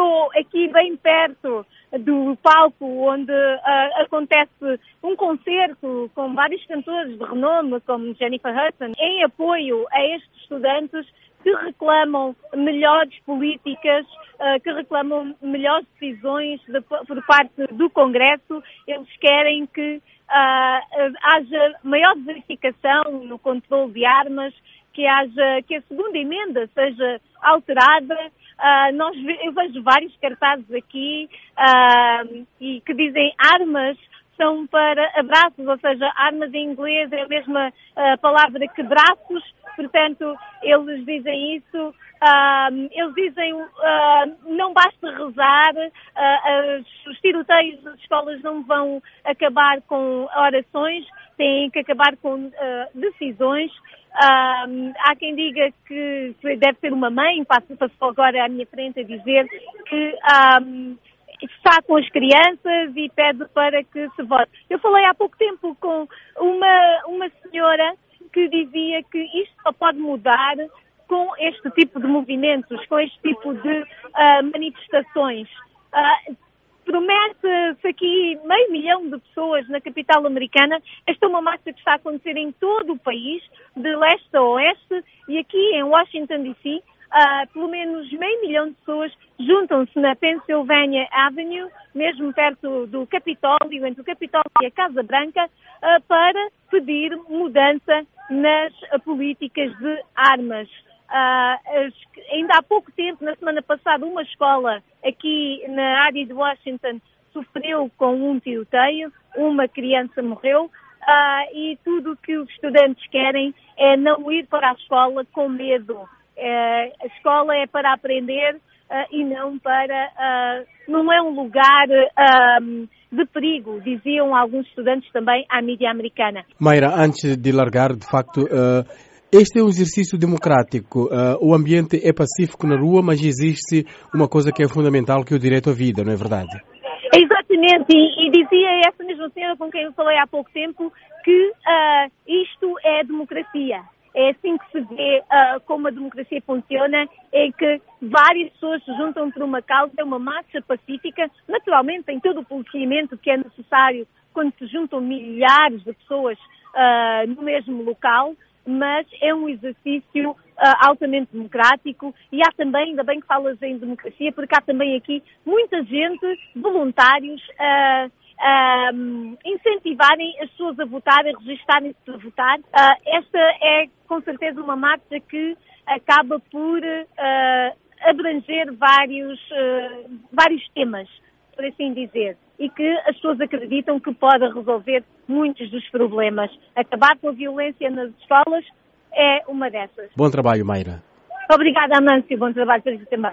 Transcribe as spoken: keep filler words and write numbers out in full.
estou aqui bem perto do palco onde uh, acontece um concerto com vários cantores de renome, como Jennifer Hudson, em apoio a estes estudantes que reclamam melhores políticas, uh, que reclamam melhores decisões de, por parte do Congresso. Eles querem que uh, haja maior verificação no controle de armas, que haja, que a segunda emenda seja alterada. Uh, nós, eu vejo vários cartazes aqui uh, e que dizem armas são para abraços, ou seja, armas em inglês é a mesma uh, palavra que braços, portanto, eles dizem isso. Uh, eles dizem uh, não basta rezar, uh, uh, os tiroteios das escolas não vão acabar com orações, têm que acabar com uh, decisões. Uh, há quem diga que deve ser uma mãe, passa agora à minha frente a dizer que um, está com as crianças e pede para que se vote. Eu falei há pouco tempo com uma, uma senhora que dizia que isto só pode mudar com este tipo de movimentos, com este tipo de uh, manifestações. Uh, Promete-se aqui meio milhão de pessoas na capital americana. Esta é uma marcha que está a acontecer em todo o país, de leste a oeste, e aqui em Washington, D C, uh, pelo menos meio milhão de pessoas juntam-se na Pennsylvania Avenue, mesmo perto do Capitólio, entre o Capitólio e a Casa Branca, uh, para pedir mudança nas uh, políticas de armas. Uh, ainda há pouco tempo, na semana passada, uma escola aqui na área de Washington sofreu com um tiroteio, uma criança morreu, uh, e tudo o que os estudantes querem é não ir para a escola com medo. Uh, a escola é para aprender uh, e não para... Uh, não é um lugar uh, de perigo, diziam alguns estudantes também à mídia americana. Mayra, antes de largar, de facto... Uh... Este é um exercício democrático. Uh, o ambiente é pacífico na rua, mas existe uma coisa que é fundamental, que é o direito à vida, não é verdade? Exatamente, e, e dizia essa mesma senhora com quem eu falei há pouco tempo que uh, isto é democracia. É assim que se vê uh, como a democracia funciona, é que várias pessoas se juntam por uma causa, é uma marcha pacífica. Naturalmente tem todo o policiamento que é necessário quando se juntam milhares de pessoas uh, no mesmo local, mas é um exercício uh, altamente democrático e há também, ainda bem que falas em democracia, porque há também aqui muita gente, voluntários, a uh, uh, incentivarem as pessoas a votar, a registarem-se a votar. Uh, esta é, com certeza, uma marcha que acaba por uh, abranger vários, uh, vários temas, por assim dizer, e que as pessoas acreditam que pode resolver muitos dos problemas. Acabar com a violência nas escolas é uma dessas. Bom trabalho, Mayra. Obrigada, Amâncio. Bom trabalho para ti também.